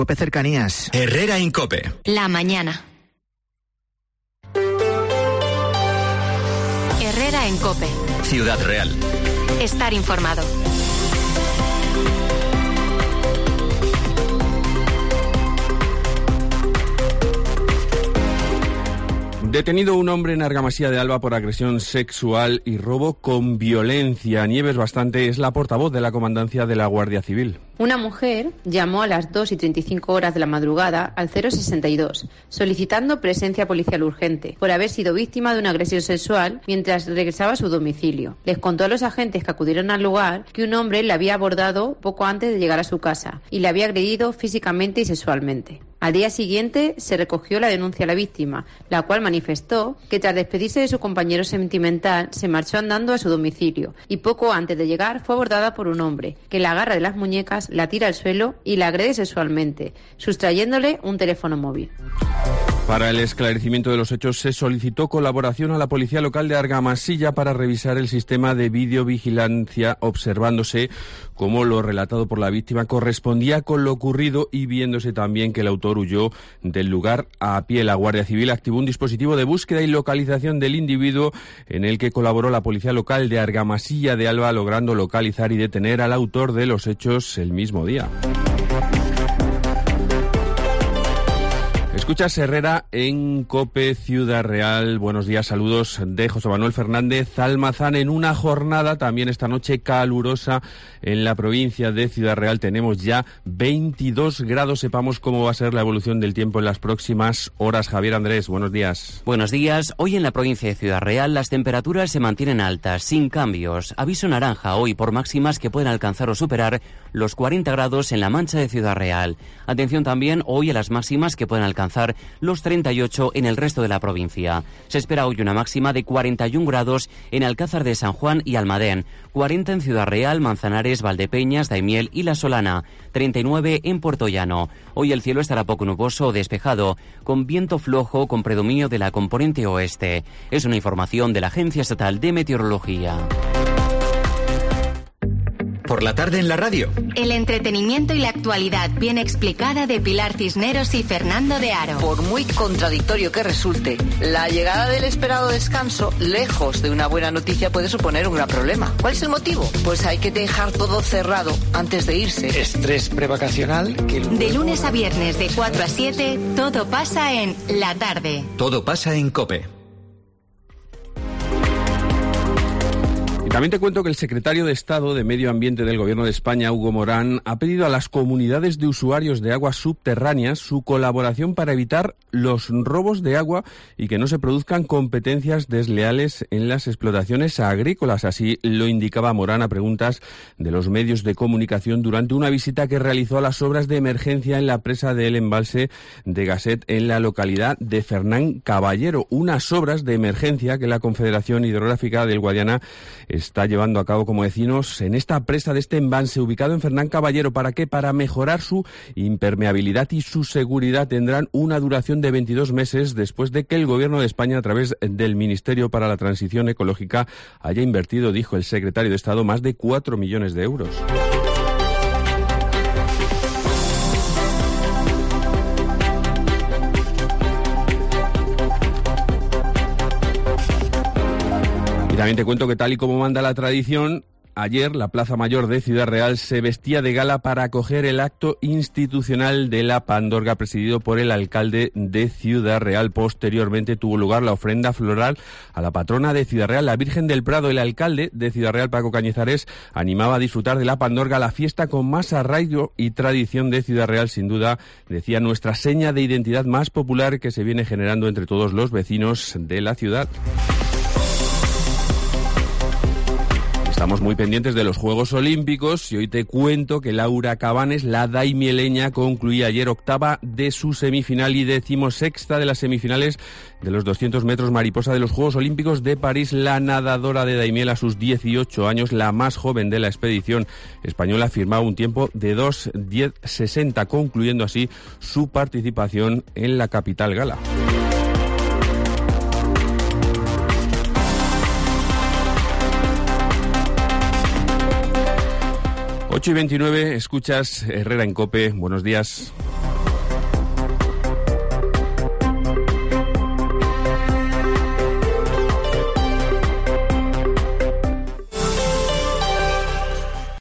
COPE Cercanías. Herrera en COPE. La mañana. Herrera en COPE. Ciudad Real. Estar informado. Detenido un hombre en Argamasía de Alba por agresión sexual y robo con violencia. Nieves Bastante es la portavoz de la Comandancia de la Guardia Civil. Una mujer llamó a las 2:35 de la madrugada al 062, solicitando presencia policial urgente por haber sido víctima de una agresión sexual mientras regresaba a su domicilio. Les contó a los agentes que acudieron al lugar que un hombre la había abordado poco antes de llegar a su casa y le había agredido físicamente y sexualmente. Al día siguiente se recogió la denuncia a la víctima, la cual manifestó que tras despedirse de su compañero sentimental se marchó andando a su domicilio y poco antes de llegar fue abordada por un hombre que la agarra de las muñecas, la tira al suelo y la agrede sexualmente, sustrayéndole un teléfono móvil. Para el esclarecimiento de los hechos se solicitó colaboración a la Policía Local de Argamasilla para revisar el sistema de videovigilancia, observándose cómo lo relatado por la víctima correspondía con lo ocurrido y viéndose también que el autor huyó del lugar a pie. La Guardia Civil activó un dispositivo de búsqueda y localización del individuo en el que colaboró la Policía Local de Argamasilla de Alba, logrando localizar y detener al autor de los hechos el mismo día. Escuchas Herrera en COPE Ciudad Real. Buenos días, saludos de José Manuel Fernández Almazán. En una jornada también esta noche calurosa en la provincia de Ciudad Real. Tenemos ya 22 grados. Sepamos cómo va a ser la evolución del tiempo en las próximas horas. Javier Andrés, buenos días. Buenos días. Hoy en la provincia de Ciudad Real las temperaturas se mantienen altas, sin cambios. Aviso naranja hoy por máximas que pueden alcanzar o superar los 40 grados en la Mancha de Ciudad Real. Atención también hoy a las máximas que pueden alcanzar los 38 en el resto de la provincia. Se espera hoy una máxima de 41 grados en Alcázar de San Juan y Almadén, 40 en Ciudad Real, Manzanares, Valdepeñas, Daimiel y La Solana, 39 en Puerto Llano. Hoy el cielo estará poco nuboso o despejado, con viento flojo con predominio de la componente oeste. Es una información de la Agencia Estatal de Meteorología. Por la tarde en la radio. El entretenimiento y la actualidad bien explicada de Pilar Cisneros y Fernando de Aro. Por muy contradictorio que resulte, la llegada del esperado descanso, lejos de una buena noticia, puede suponer un gran problema. ¿Cuál es el motivo? Pues hay que dejar todo cerrado antes de irse. Estrés prevacacional. De lunes a viernes de 4 a 7, todo pasa en La Tarde. Todo pasa en COPE. También te cuento que el secretario de Estado de Medio Ambiente del Gobierno de España, Hugo Morán, ha pedido a las comunidades de usuarios de aguas subterráneas su colaboración para evitar los robos de agua y que no se produzcan competencias desleales en las explotaciones agrícolas. Así lo indicaba Morán a preguntas de los medios de comunicación durante una visita que realizó a las obras de emergencia en la presa del embalse de Gasset en la localidad de Fernán Caballero. Unas obras de emergencia que la Confederación Hidrográfica del Guadiana está llevando a cabo, como decimos, en esta presa de este embalse ubicado en Fernán Caballero. ¿Para qué? Para mejorar su impermeabilidad y su seguridad. Tendrán una duración de 22 meses después de que el Gobierno de España, a través del Ministerio para la Transición Ecológica, haya invertido, dijo el secretario de Estado, más de 4 millones de euros. Y también te cuento que, tal y como manda la tradición, ayer la Plaza Mayor de Ciudad Real se vestía de gala para acoger el acto institucional de la Pandorga presidido por el alcalde de Ciudad Real. Posteriormente tuvo lugar la ofrenda floral a la patrona de Ciudad Real, la Virgen del Prado. El alcalde de Ciudad Real, Paco Cañizares, animaba a disfrutar de la Pandorga, la fiesta con más arraigo y tradición de Ciudad Real. Sin duda, decía, nuestra seña de identidad más popular que se viene generando entre todos los vecinos de la ciudad. Estamos muy pendientes de los Juegos Olímpicos y hoy te cuento que Laura Cabanes, la daimieleña, concluía ayer octava de su semifinal y 16ª de las semifinales de los 200 metros mariposa de los Juegos Olímpicos de París. La nadadora de Daimiel, a sus 18 años, la más joven de la expedición española, firmaba un tiempo de 2:10:60, concluyendo así su participación en la capital gala. 8:29, escuchas Herrera en COPE. Buenos días.